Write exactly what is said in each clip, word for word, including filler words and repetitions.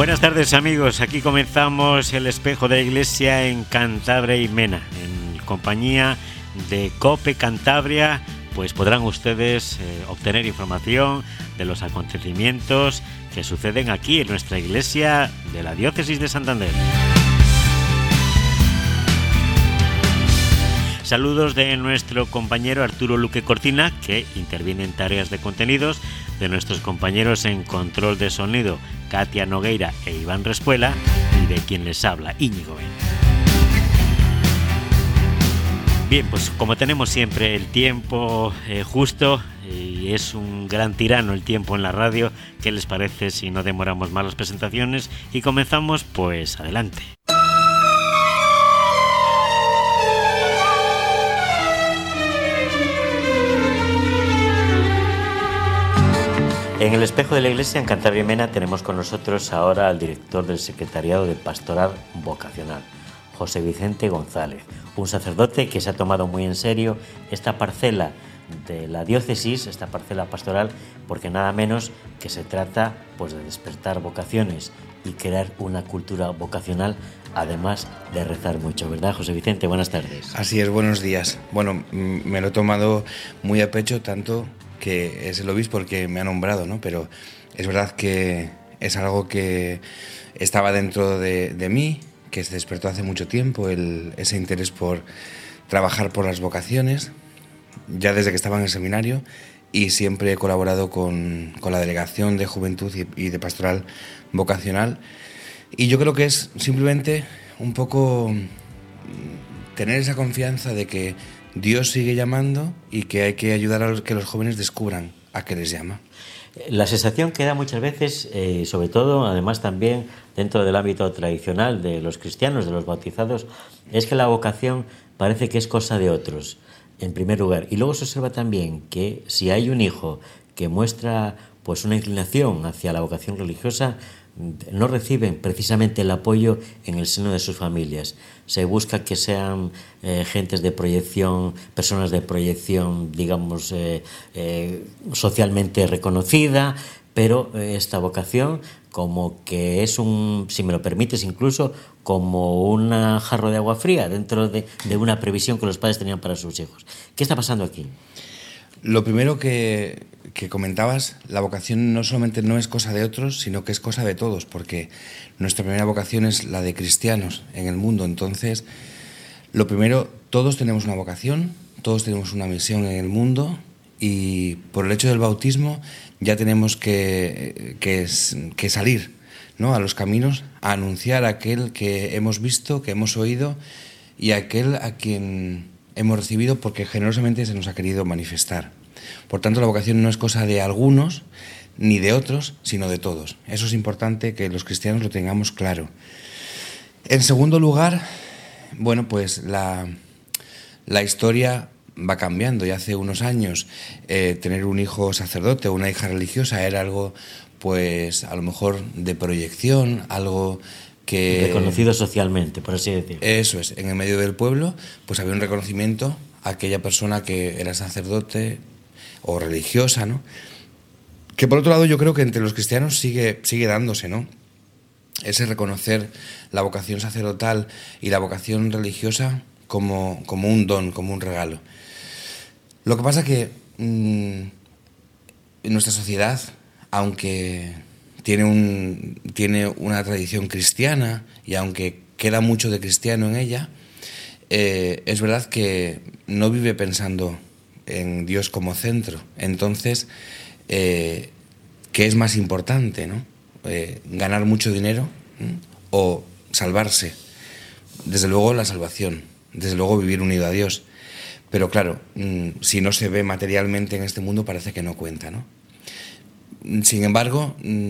Buenas tardes, amigos, aquí comenzamos el Espejo de la Iglesia en Cantabria y Mena, en compañía de COPE Cantabria. Pues podrán ustedes eh, obtener información de los acontecimientos que suceden aquí en nuestra iglesia de la Diócesis de Santander. Saludos de nuestro compañero Arturo Luque Cortina, que interviene en tareas de contenidos, de nuestros compañeros en control de sonido, Katia Nogueira e Iván Respuela, y de quien les habla, Íñigo Ben. Bien, pues como tenemos siempre el tiempo eh, justo, y es un gran tirano el tiempo en la radio, ¿qué les parece si no demoramos más las presentaciones y comenzamos? Pues adelante. En el Espejo de la Iglesia en Cantabria y Mena tenemos con nosotros ahora al director del Secretariado de Pastoral Vocacional, José Vicente González, un sacerdote que se ha tomado muy en serio esta parcela de la diócesis, esta parcela pastoral, porque nada menos que se trata pues de despertar vocaciones y crear una cultura vocacional, además de rezar mucho, ¿verdad, José Vicente? Buenas tardes. Así es, buenos días. Bueno, me lo he tomado muy a pecho, tanto que es el obispo el que me ha nombrado, ¿no? Pero es verdad que es algo que estaba dentro de, de mí, que se despertó hace mucho tiempo, el, ese interés por trabajar por las vocaciones, ya desde que estaba en el seminario, y siempre he colaborado con, con la Delegación de Juventud y, y de Pastoral Vocacional. Y yo creo que es simplemente un poco tener esa confianza de que Dios sigue llamando y que hay que ayudar a que los jóvenes descubran a qué les llama. La sensación que da muchas veces, eh, sobre todo, además también dentro del ámbito tradicional de los cristianos, de los bautizados, es que la vocación parece que es cosa de otros, en primer lugar. Y luego se observa también que si hay un hijo que muestra pues una inclinación hacia la vocación religiosa, no reciben precisamente el apoyo en el seno de sus familias. Se busca que sean eh, gentes de proyección, personas de proyección, digamos, eh, eh, socialmente reconocida, pero eh, esta vocación como que es un, si me lo permites, incluso como un jarro de agua fría dentro de, de una previsión que los padres tenían para sus hijos. ¿Qué está pasando aquí? Lo primero que, que comentabas, la vocación no solamente no es cosa de otros, sino que es cosa de todos, porque nuestra primera vocación es la de cristianos en el mundo. Entonces, lo primero, todos tenemos una vocación, todos tenemos una misión en el mundo, y por el hecho del bautismo ya tenemos que, que, que salir, ¿no?, a los caminos a anunciar a aquel que hemos visto, que hemos oído, y a aquel a quien hemos recibido porque generosamente se nos ha querido manifestar. Por tanto, la vocación no es cosa de algunos ni de otros, sino de todos. Eso es importante que los cristianos lo tengamos claro. En segundo lugar, bueno, pues la, la historia va cambiando, y hace unos años eh, tener un hijo sacerdote o una hija religiosa era algo, pues a lo mejor de proyección, algo que reconocido socialmente, por así decirlo. Eso es, en el medio del pueblo pues había un reconocimiento a aquella persona que era sacerdote o religiosa, ¿no? Que por otro lado yo creo que entre los cristianos sigue, sigue dándose, ¿no?, ese reconocer la vocación sacerdotal y la vocación religiosa como, como un don, como un regalo. Lo que pasa que mmm, en nuestra sociedad, aunque tiene, un, tiene una tradición cristiana y aunque queda mucho de cristiano en ella, eh, es verdad que no vive pensando en Dios como centro. Entonces, eh, ¿qué es más importante, ¿no? Eh, ¿ganar mucho dinero ¿eh? o salvarse? Desde luego la salvación, desde luego vivir unido a Dios. Pero claro, si no se ve materialmente en este mundo parece que no cuenta, ¿no? Sin embargo,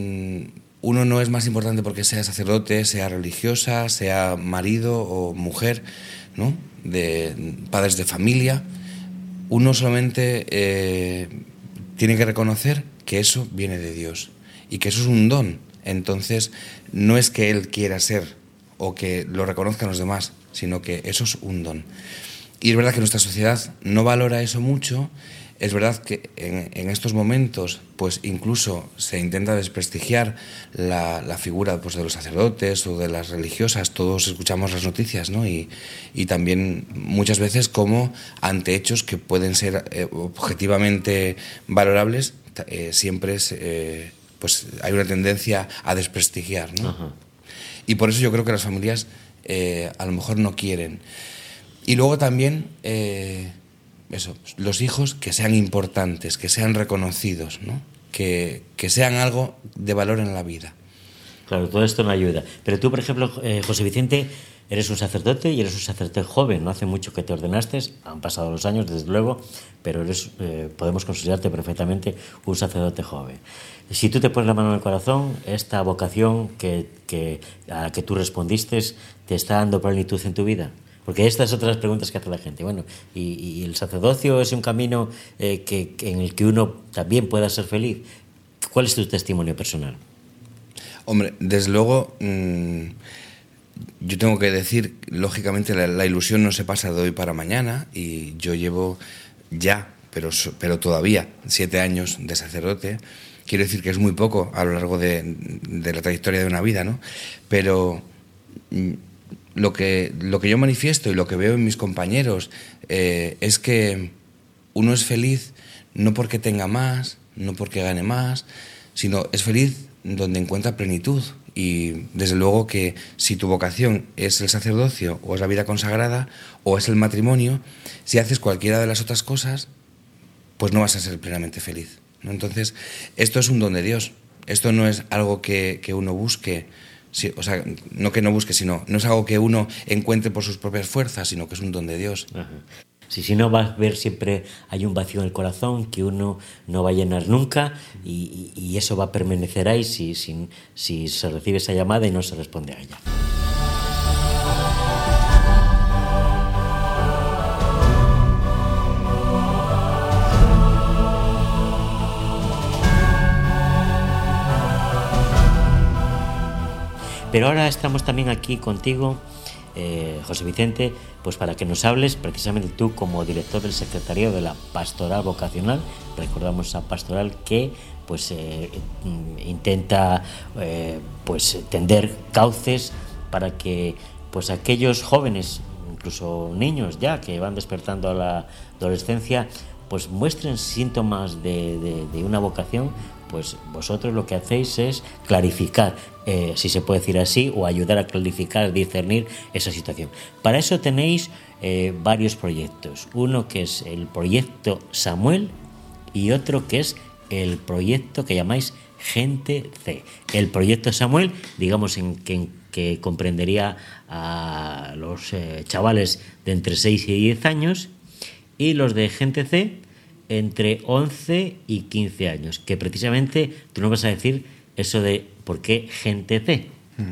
uno no es más importante porque sea sacerdote, sea religiosa, sea marido o mujer, ¿no?, de padres de familia. Uno solamente eh, tiene que reconocer que eso viene de Dios y que eso es un don. Entonces, no es que él quiera ser o que lo reconozcan los demás, sino que eso es un don. Y es verdad que nuestra sociedad no valora eso mucho, Es verdad que en, en estos momentos, pues incluso se intenta desprestigiar la, la figura, pues, de los sacerdotes o de las religiosas. Todos escuchamos las noticias, ¿no? Y, y también muchas veces como ante hechos que pueden ser eh, objetivamente valorables, eh, siempre es, eh, pues hay una tendencia a desprestigiar, ¿no? Ajá. Y por eso yo creo que las familias eh, a lo mejor no quieren. Y luego también... Eh, Eso, los hijos que sean importantes, que sean reconocidos, ¿no? que, que sean algo de valor en la vida. Claro, todo esto no ayuda. Pero tú, por ejemplo, eh, José Vicente, eres un sacerdote y eres un sacerdote joven. No hace mucho que te ordenaste, han pasado los años, desde luego, pero eres, eh, podemos considerarte perfectamente un sacerdote joven. Si tú te pones la mano en el corazón, esta vocación que, que, a la que tú respondiste, ¿te está dando plenitud en tu vida? Porque estas son otras preguntas que hace la gente. Bueno, ¿y, y el sacerdocio es un camino eh, que, que en el que uno también pueda ser feliz? ¿Cuál es tu testimonio personal? Hombre, desde luego, mmm, yo tengo que decir, lógicamente la, la ilusión no se pasa de hoy para mañana, y yo llevo ya, pero, pero todavía, siete años de sacerdote. Quiero decir que es muy poco a lo largo de, de la trayectoria de una vida, ¿no? Pero... Mmm, Lo que, lo que yo manifiesto y lo que veo en mis compañeros eh, es que uno es feliz no porque tenga más, no porque gane más, sino es feliz donde encuentra plenitud. Y desde luego que si tu vocación es el sacerdocio o es la vida consagrada o es el matrimonio, si haces cualquiera de las otras cosas, pues no vas a ser plenamente feliz, ¿no? Entonces, esto es un don de Dios. Esto no es algo que, que uno busque. Sí, o sea, no que no busque, sino no es algo que uno encuentre por sus propias fuerzas, sino que es un don de Dios. Ajá. Sí, si no, vas a ver siempre hay un vacío en el corazón que uno no va a llenar nunca, y, y, y eso va a permanecer ahí si, si, si se recibe esa llamada y no se responde a ella. Pero ahora estamos también aquí contigo, eh, José Vicente, pues para que nos hables precisamente tú como director del secretariado de la Pastoral Vocacional. Recordamos esa pastoral que pues eh, intenta eh, pues tender cauces para que pues aquellos jóvenes, incluso niños ya que van despertando a la adolescencia, pues muestren síntomas de, de, de una vocación. Pues vosotros lo que hacéis es clarificar, eh, si se puede decir así, o ayudar a clarificar, discernir esa situación. Para eso tenéis eh, varios proyectos. Uno que es el proyecto Samuel y otro que es el proyecto que llamáis Gente C. El proyecto Samuel, digamos, en que, en que comprendería a los eh, chavales de entre seis y diez años, y los de Gente C entre once y quince años, que precisamente tú nos vas a decir eso de por qué Gente C.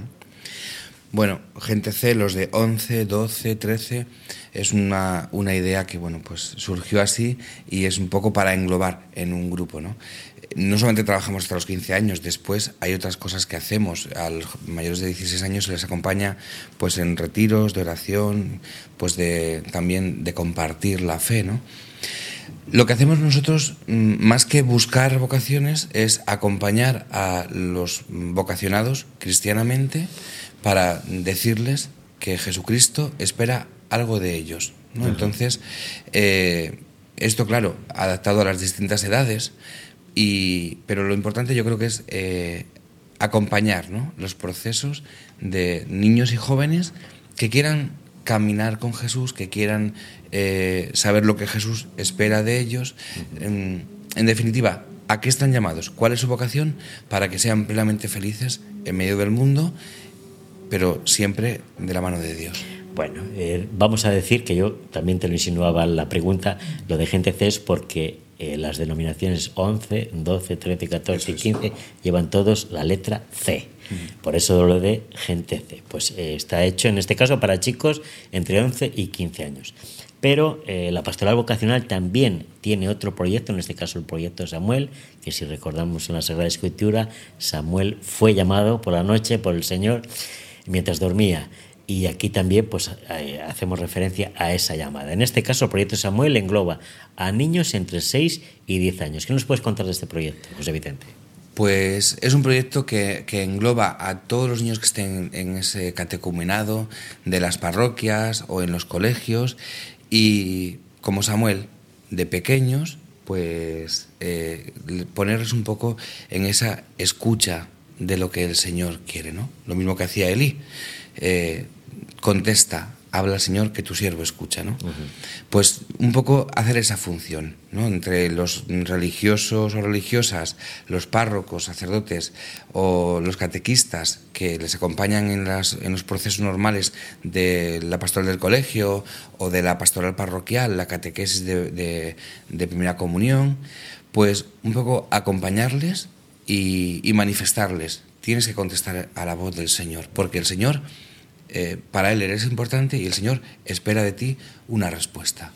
Bueno, Gente C, los de once, doce, trece, es una, una idea que, bueno, pues surgió así y es un poco para englobar en un grupo, ¿no? No solamente trabajamos hasta los quince años, después hay otras cosas que hacemos. A los mayores de dieciséis años se les acompaña pues en retiros de oración, pues de, también de compartir la fe, ¿no? Lo que hacemos nosotros, más que buscar vocaciones, es acompañar a los vocacionados cristianamente para decirles que Jesucristo espera algo de ellos, ¿no? Uh-huh. Entonces, eh, esto, claro, adaptado a las distintas edades, y, pero lo importante yo creo que es eh, acompañar, ¿no?, los procesos de niños y jóvenes que quieran caminar con Jesús, que quieran eh, saber lo que Jesús espera de ellos. En, en definitiva, ¿a qué están llamados? ¿Cuál es su vocación? Para que sean plenamente felices en medio del mundo, pero siempre de la mano de Dios. Bueno, eh, vamos a decir que yo también te lo insinuaba la pregunta, lo de Gente C es porque eh, las denominaciones once, doce, trece, catorce y quince llevan todos la letra C. Por eso lo de Gente C. Pues eh, está hecho en este caso para chicos entre once y quince años. Pero eh, la Pastoral Vocacional también tiene otro proyecto, en este caso el proyecto Samuel, que si recordamos en la Sagrada Escritura, Samuel fue llamado por la noche por el Señor mientras dormía. Y aquí también pues eh, hacemos referencia a esa llamada. En este caso, el proyecto Samuel engloba a niños entre seis y diez años. ¿Qué nos puedes contar de este proyecto, José Vicente? Pues es un proyecto que, que engloba a todos los niños que estén en ese catecumenado de las parroquias o en los colegios, y como Samuel, de pequeños, pues eh, ponerles un poco en esa escucha de lo que el Señor quiere, ¿no? Lo mismo que hacía Elí. Eh, contesta, habla al Señor, que tu siervo escucha, ¿no? Uh-huh. Pues un poco hacer esa función, ¿no? Entre los religiosos o religiosas, los párrocos, sacerdotes o los catequistas que les acompañan en, las, en los procesos normales de la pastoral del colegio o de la pastoral parroquial, la catequesis de, de, de primera comunión, pues un poco acompañarles y, y manifestarles. Tienes que contestar a la voz del Señor, porque el Señor, eh, para Él eres importante y el Señor espera de ti una respuesta.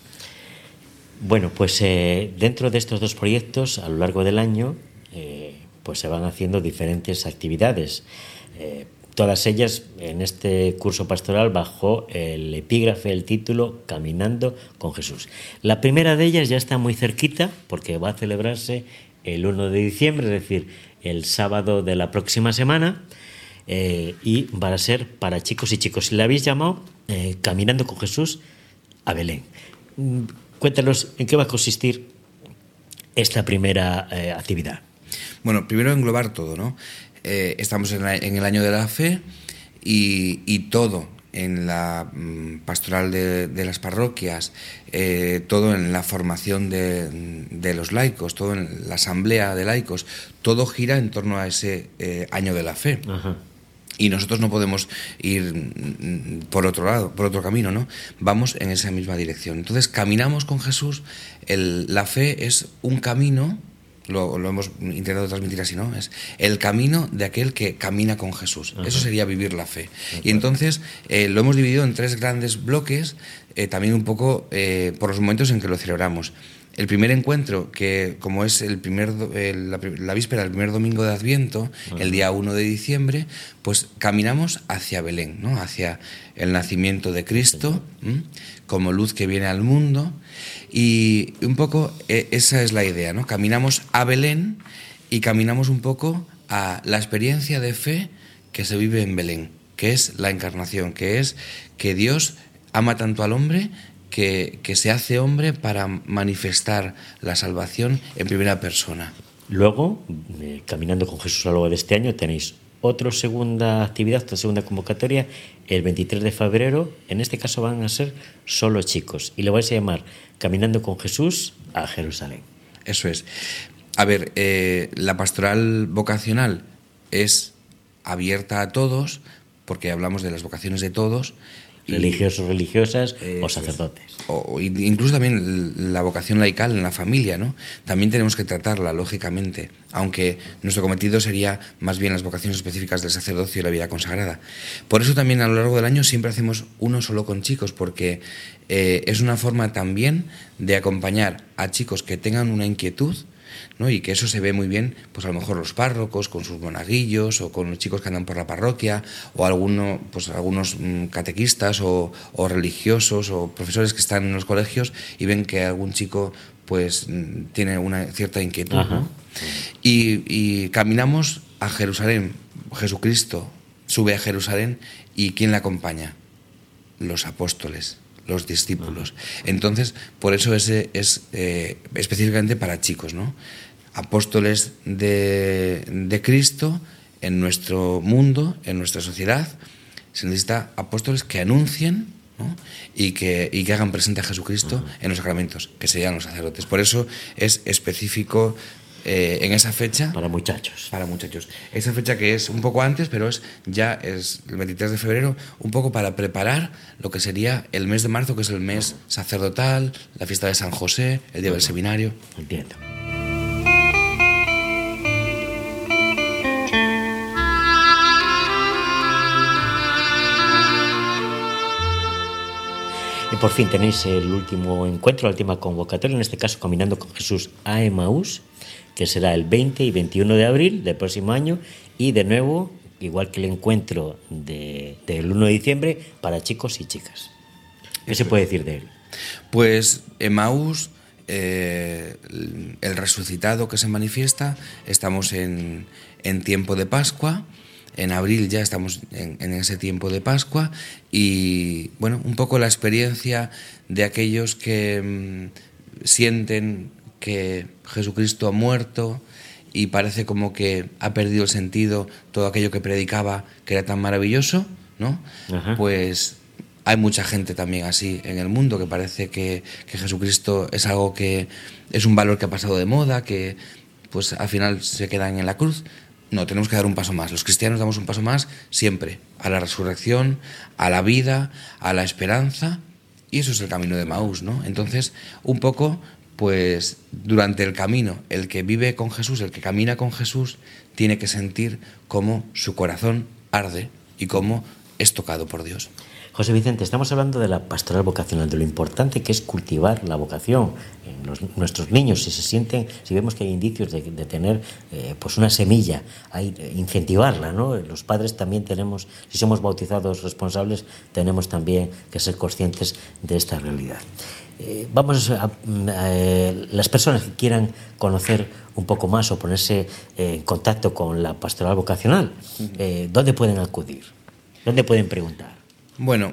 Bueno, pues eh, dentro de estos dos proyectos, a lo largo del año, eh, pues se van haciendo diferentes actividades. Eh, todas ellas en este curso pastoral bajo el epígrafe, el título Caminando con Jesús. La primera de ellas ya está muy cerquita porque va a celebrarse el uno de diciembre, es decir, el sábado de la próxima semana, eh, y va a ser para chicos y chicos. Le habéis llamado eh, Caminando con Jesús a Belén. Cuéntanos en qué va a consistir esta primera eh, actividad. Bueno, primero englobar todo, ¿no? Eh, estamos en, la, en el año de la fe y, y todo en la mm, pastoral de, de las parroquias, eh, todo en la formación de, de los laicos, todo en la asamblea de laicos, todo gira en torno a ese eh, año de la fe. Ajá. Y nosotros no podemos ir por otro lado, por otro camino, ¿no? Vamos en esa misma dirección. Entonces, caminamos con Jesús. El, la fe es un camino, lo, lo hemos intentado transmitir así, ¿no? Es el camino de aquel que camina con Jesús. Ajá. Eso sería vivir la fe. Ajá. Y entonces eh, lo hemos dividido en tres grandes bloques, eh, también un poco eh, por los momentos en que lo celebramos. El primer encuentro, que como es el primer el, la, la víspera del primer domingo de Adviento, uh-huh. el día uno de diciembre, pues caminamos hacia Belén, ¿no? Hacia el nacimiento de Cristo, ¿sí? Como luz que viene al mundo. Y un poco eh, esa es la idea, ¿no? Caminamos a Belén y caminamos un poco a la experiencia de fe que se vive en Belén, que es la encarnación, que es que Dios ama tanto al hombre Que, que se hace hombre para manifestar la salvación en primera persona. Luego, eh, Caminando con Jesús a lo largo de este año, tenéis otra segunda actividad, otra segunda convocatoria, el veintitrés de febrero. En este caso van a ser solo chicos y lo vais a llamar Caminando con Jesús a Jerusalén. Eso es. A ver, eh, la pastoral vocacional es abierta a todos, porque hablamos de las vocaciones de todos. Religiosos, religiosas eh, o sacerdotes. O, incluso también la vocación laical en la familia, ¿no? También tenemos que tratarla, lógicamente, aunque nuestro cometido sería más bien las vocaciones específicas del sacerdocio y la vida consagrada. Por eso también a lo largo del año siempre hacemos uno solo con chicos, porque eh, es una forma también de acompañar a chicos que tengan una inquietud, ¿no? Y que eso se ve muy bien, pues a lo mejor los párrocos con sus monaguillos o con los chicos que andan por la parroquia o alguno, pues algunos mmm, catequistas o, o religiosos o profesores que están en los colegios y ven que algún chico pues tiene una cierta inquietud, ¿no? y, y caminamos a Jerusalén. Jesucristo sube a Jerusalén y ¿quién le acompaña? Los apóstoles, los discípulos. Entonces, por eso ese es eh, específicamente para chicos, ¿no? Apóstoles de, de Cristo en nuestro mundo, en nuestra sociedad. Se necesita apóstoles que anuncien, ¿no? y, que, y que hagan presente a Jesucristo uh-huh. en los sacramentos, que serían los sacerdotes. Por eso es específico eh, en esa fecha. Para muchachos. Para muchachos. Esa fecha que es un poco antes, pero es ya es el veintitrés de febrero, un poco para preparar lo que sería el mes de marzo, que es el mes sacerdotal, la fiesta de San José, el día uh-huh. del seminario. Entiendo. Y por fin tenéis el último encuentro, la última convocatoria, en este caso Caminando con Jesús a Emaús, que será el veinte y veintiuno de abril del próximo año, y de nuevo igual que el encuentro de, del uno de diciembre, para chicos y chicas. ¿Qué se puede decir de él? Pues Emaús, eh, el resucitado que se manifiesta, estamos en, en tiempo de Pascua. En abril ya estamos en, en ese tiempo de Pascua y, bueno, un poco la experiencia de aquellos que mmm, sienten que Jesucristo ha muerto y parece como que ha perdido el sentido todo aquello que predicaba, que era tan maravilloso, ¿no? Ajá. Pues hay mucha gente también así en el mundo que parece que, que Jesucristo es algo que es un valor que ha pasado de moda, que pues al final se quedan en la cruz. No, tenemos que dar un paso más. Los cristianos damos un paso más siempre a la resurrección, a la vida, a la esperanza, y eso es el camino de Emaús, ¿no? Entonces, un poco, pues durante el camino, el que vive con Jesús, el que camina con Jesús, tiene que sentir cómo su corazón arde y cómo es tocado por Dios. José Vicente, estamos hablando de la pastoral vocacional, de lo importante que es cultivar la vocación en los, nuestros niños. Si se sienten, si vemos que hay indicios de, de tener eh, pues una semilla, hay, incentivarla, ¿no? Los padres también tenemos, si somos bautizados responsables, tenemos también que ser conscientes de esta realidad. Eh, vamos a, a, a las personas que quieran conocer un poco más o ponerse eh, en contacto con la pastoral vocacional, eh, ¿dónde pueden acudir? ¿Dónde pueden preguntar? Bueno,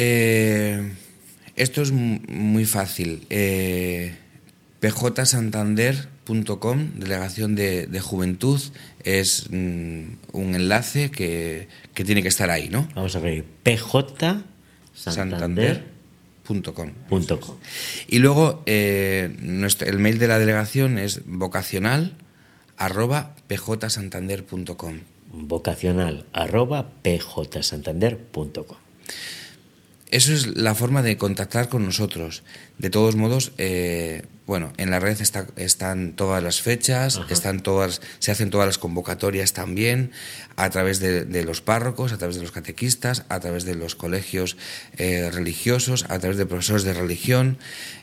eh, esto es muy fácil. Eh, p j santander punto com, Delegación de, de Juventud, es mm, un enlace que, que tiene que estar ahí, ¿no? Vamos a ver, p j santander punto com. Y luego eh, nuestro, el mail de la delegación es vocacional arroba p j santander punto com. Vocacional arroba p j santander punto com. Eso es la forma de contactar con nosotros. De todos modos, eh, bueno, en la red está, están todas las fechas, Ajá. están todas, se hacen todas las convocatorias también, a través de, de los párrocos, a través de los catequistas, a través de los colegios eh, religiosos, a través de profesores de religión.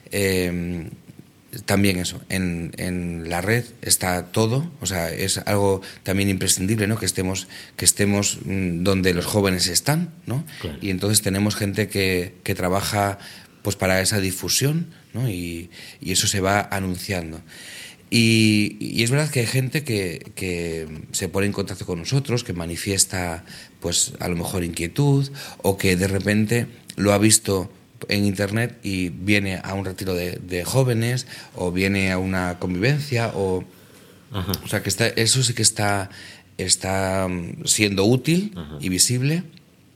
Eh, También eso, en, en la red está todo, o sea, es algo también imprescindible, ¿no? Que estemos, que estemos donde los jóvenes están, ¿no? Claro. Y entonces tenemos gente que, que trabaja pues para esa difusión, ¿no? Y, y eso se va anunciando. Y, y es verdad que hay gente que, que se pone en contacto con nosotros, que manifiesta pues a lo mejor inquietud, o que de repente lo ha visto en internet y viene a un retiro de, de jóvenes o viene a una convivencia o, Ajá. o sea que está, eso sí que está, está siendo útil Ajá. y visible.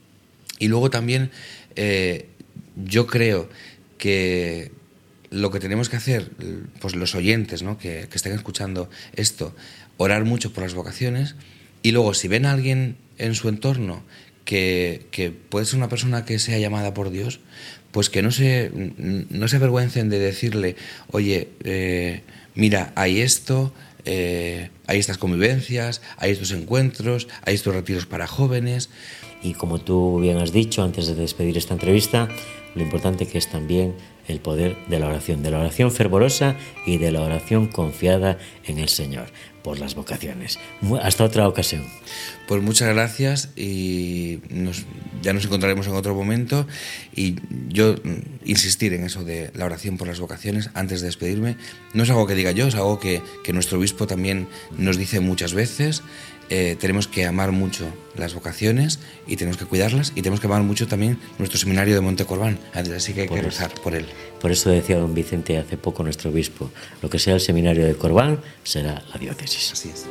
Y luego también eh, yo creo que lo que tenemos que hacer, pues los oyentes, ¿no? que, que estén escuchando esto, orar mucho por las vocaciones, y luego si ven a alguien en su entorno que, que puede ser una persona que sea llamada por Dios, pues que no se, no se avergüencen de decirle, oye, eh, mira, hay esto, eh, hay estas convivencias, hay estos encuentros, hay estos retiros para jóvenes. Y como tú bien has dicho antes de despedir esta entrevista, lo importante que es también el poder de la oración, de la oración fervorosa y de la oración confiada en el Señor por las vocaciones. Hasta otra ocasión. Pues muchas gracias y nos, ya nos encontraremos en otro momento, y yo insistir en eso de la oración por las vocaciones antes de despedirme. No es algo que diga yo, es algo que, que nuestro obispo también nos dice muchas veces. Eh, tenemos que amar mucho las vocaciones y tenemos que cuidarlas, y tenemos que amar mucho también nuestro seminario de Monte Corbán, así que hay que rezar por él. Por eso decía don Vicente hace poco, nuestro obispo, lo que sea el seminario de Corbán será la diócesis. Así es.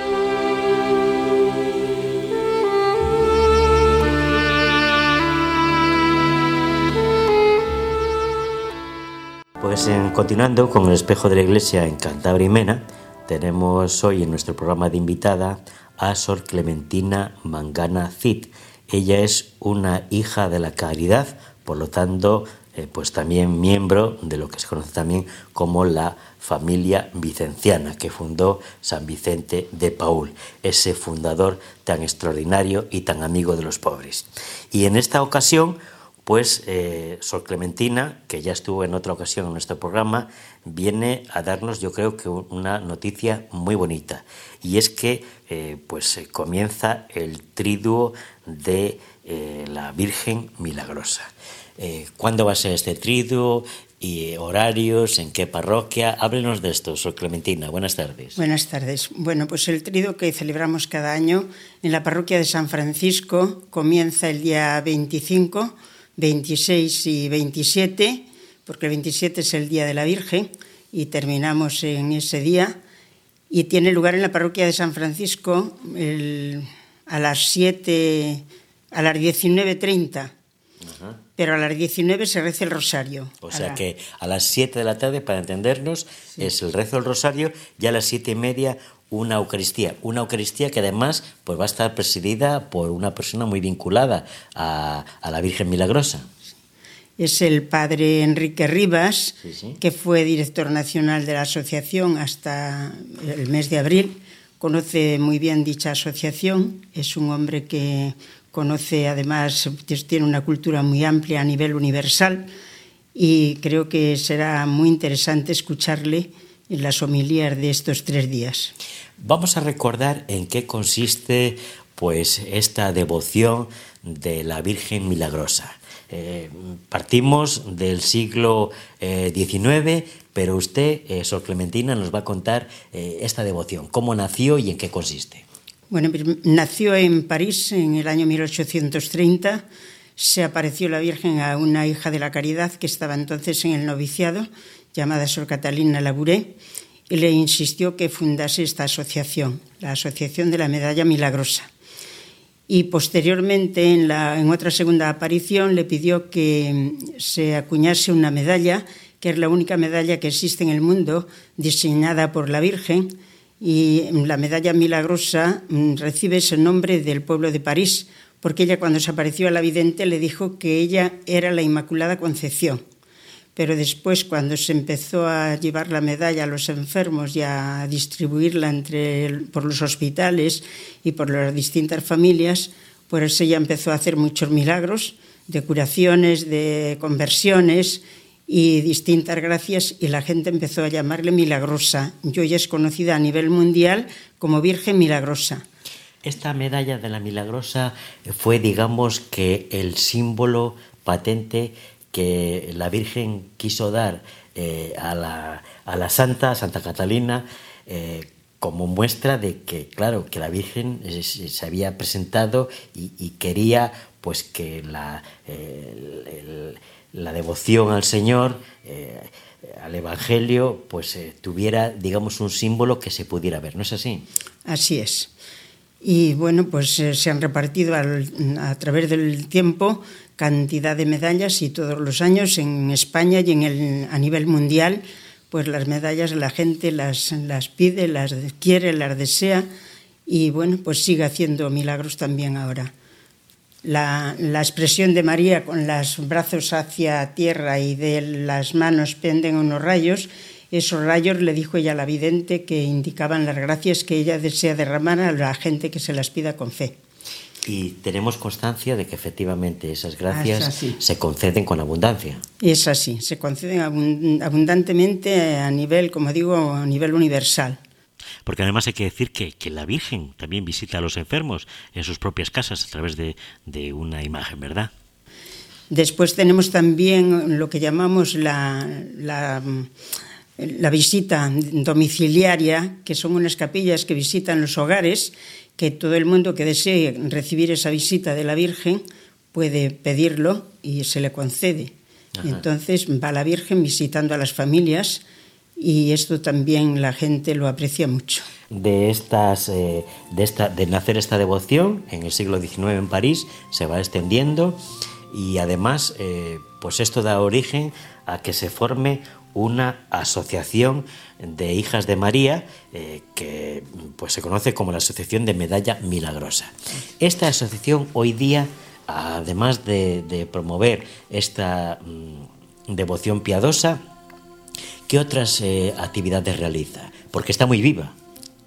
Pues en, continuando con el espejo de la Iglesia en Cantabria y Mena, tenemos hoy en nuestro programa de invitada a Sor Clementina Mangana Cid. Ella es una hija de la caridad, por lo tanto, eh, pues también miembro de lo que se conoce también como la familia vicenciana, que fundó San Vicente de Paúl, ese fundador tan extraordinario y tan amigo de los pobres. Y en esta ocasión, pues eh, Sor Clementina, que ya estuvo en otra ocasión en nuestro programa, viene a darnos, yo creo que una noticia muy bonita, y es que eh, pues eh, comienza el triduo de eh, la Virgen Milagrosa. Eh, ¿Cuándo va a ser este triduo? ¿Y horarios? ¿En qué parroquia? Háblenos de esto, Sor Clementina. Buenas tardes. Buenas tardes. Bueno, pues el triduo que celebramos cada año en la parroquia de San Francisco comienza el día veinticinco, veintiséis y veintisiete, porque el veintisiete es el Día de la Virgen, y terminamos en ese día. Y tiene lugar en la parroquia de San Francisco el, a las siete, a las diecinueve treinta. Ajá. Pero a las diecinueve se reza el rosario. O sea la... que a las siete de la tarde, para entendernos, sí, es el rezo del rosario, y a las siete y media una Eucaristía. Una Eucaristía que además pues, va a estar presidida por una persona muy vinculada a, a la Virgen Milagrosa. Es el padre Enrique Rivas, sí, sí. que fue director nacional de la asociación hasta el mes de abril. Conoce muy bien dicha asociación. Es un hombre que conoce, además, tiene una cultura muy amplia a nivel universal, y creo que será muy interesante escucharle en las homilías de estos tres días. Vamos a recordar en qué consiste pues esta devoción de la Virgen Milagrosa. Eh, partimos del siglo eh, diecinueve, pero usted, eh, Sor Clementina, nos va a contar eh, esta devoción, cómo nació y en qué consiste. Bueno, nació en París en el año mil ochocientos treinta. Se apareció la Virgen a una hija de la Caridad que estaba entonces en el noviciado, llamada Sor Catalina Labouré, y le insistió que fundase esta asociación, la Asociación de la Medalla Milagrosa. Y posteriormente, en, la, en otra segunda aparición, le pidió que se acuñase una medalla, que es la única medalla que existe en el mundo, diseñada por la Virgen. Y la medalla milagrosa recibe ese nombre del pueblo de París, porque ella, cuando se apareció a la vidente, le dijo que ella era la Inmaculada Concepción. Pero después, cuando se empezó a llevar la medalla a los enfermos y a distribuirla entre, por los hospitales y por las distintas familias, pues ella empezó a hacer muchos milagros de curaciones, de conversiones y distintas gracias, y la gente empezó a llamarle Milagrosa. Y hoy es conocida a nivel mundial como Virgen Milagrosa. Esta medalla de la Milagrosa fue, digamos, que el símbolo patente que la Virgen quiso dar eh, a, la, a la Santa, Santa Catalina, eh, como muestra de que, claro, que la Virgen se había presentado y, y quería pues que la... Eh, el, el, la devoción al Señor, eh, al Evangelio, pues eh, tuviera, digamos, un símbolo que se pudiera ver, ¿no es así? Así es. Y bueno, pues eh, se han repartido al, a través del tiempo cantidad de medallas, y todos los años en España y en el, a nivel mundial, pues las medallas la gente las, las pide, las quiere, las desea, y bueno, pues sigue haciendo milagros también ahora. La, la expresión de María con los brazos hacia tierra y de las manos penden unos rayos, esos rayos, le dijo ella a la vidente, que indicaban las gracias que ella desea derramar a la gente que se las pida con fe. Y tenemos constancia de que efectivamente esas gracias se conceden con abundancia. Es así, se conceden abundantemente a nivel, como digo, a nivel universal. Porque además hay que decir que, que la Virgen también visita a los enfermos en sus propias casas a través de, de una imagen, ¿verdad? Después tenemos también lo que llamamos la, la, la visita domiciliaria, que son unas capillas que visitan los hogares, que todo el mundo que desee recibir esa visita de la Virgen puede pedirlo y se le concede. Ajá. Entonces va la Virgen visitando a las familias, y esto también la gente lo aprecia mucho. De estas, eh, de esta, de nacer esta devoción en el siglo diecinueve en París, se va extendiendo, y además, eh, pues esto da origen a que se forme una asociación de hijas de María, eh, que pues se conoce como la Asociación de Medalla Milagrosa. Esta asociación hoy día, además de, de promover esta mmm, devoción piadosa, ¿qué otras eh, actividades realiza? Porque está muy viva.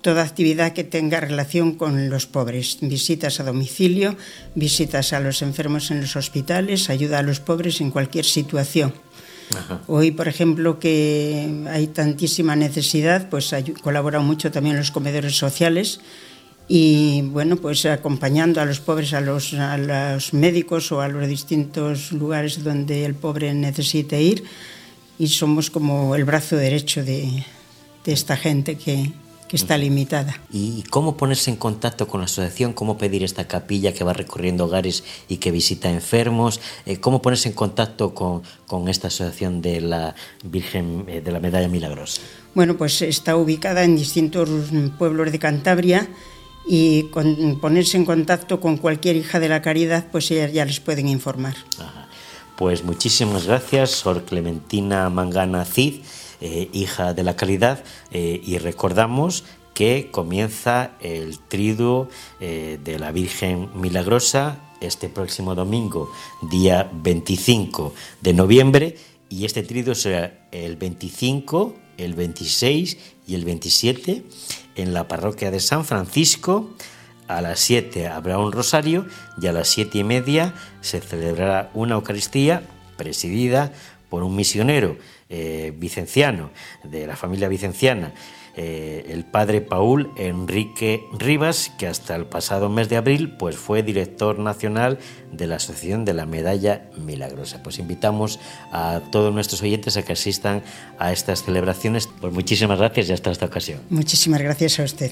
toda actividad que tenga relación con los pobres, visitas a domicilio, visitas a los enfermos en los hospitales, ayuda a los pobres en cualquier situación. Ajá. Hoy, por ejemplo, que hay tantísima necesidad, pues colabora mucho también los comedores sociales y, bueno, pues acompañando a los pobres, a los, a los médicos o a los distintos lugares donde el pobre necesite ir, y somos como el brazo derecho de, de esta gente que, que está limitada. ¿Y cómo ponerse en contacto con la asociación? ¿Cómo pedir esta capilla que va recorriendo hogares y que visita enfermos? ¿Cómo ponerse en contacto con, con esta asociación de la Virgen de la Medalla Milagrosa? Bueno, pues está ubicada en distintos pueblos de Cantabria, y con ponerse en contacto con cualquier hija de la caridad, pues ellas ya les pueden informar. Ajá. Pues muchísimas gracias, Sor Clementina Mangana Cid, eh, hija de la caridad, eh, y recordamos que comienza el triduo eh, de la Virgen Milagrosa este próximo domingo, día veinticinco de noviembre, y este triduo será el veinticinco, el veintiséis y el veintisiete en la parroquia de San Francisco. A las siete habrá un rosario y a las siete y media se celebrará una Eucaristía presidida por un misionero eh, vicenciano, de la familia vicenciana, eh, el padre Paul Enrique Rivas, que hasta el pasado mes de abril pues fue director nacional de la Asociación de la Medalla Milagrosa. Pues invitamos a todos nuestros oyentes a que asistan a estas celebraciones. Pues muchísimas gracias y hasta esta ocasión. Muchísimas gracias a usted.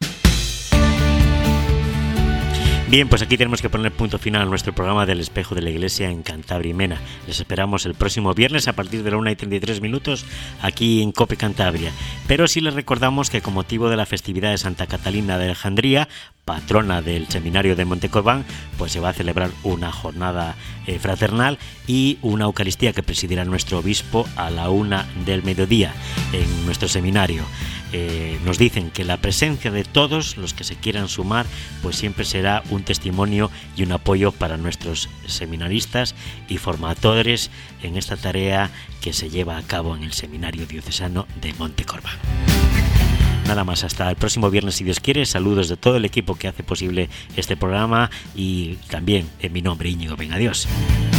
Bien, pues aquí tenemos que poner punto final a nuestro programa del Espejo de la Iglesia en Cantabria y Mena. Les esperamos el próximo viernes a partir de la una y treinta y tres minutos aquí en COPE Cantabria. Pero sí les recordamos que con motivo de la festividad de Santa Catalina de Alejandría, patrona del Seminario de Montecorbán, pues se va a celebrar una jornada eh, fraternal y una Eucaristía que presidirá nuestro obispo a la una del mediodía en nuestro seminario. Eh, nos dicen que la presencia de todos los que se quieran sumar pues siempre será un testimonio y un apoyo para nuestros seminaristas y formadores en esta tarea que se lleva a cabo en el Seminario Diocesano de Montecorbán. Nada más, hasta el próximo viernes si Dios quiere. Saludos de todo el equipo que hace posible este programa y también en mi nombre, Íñigo. Venga, adiós.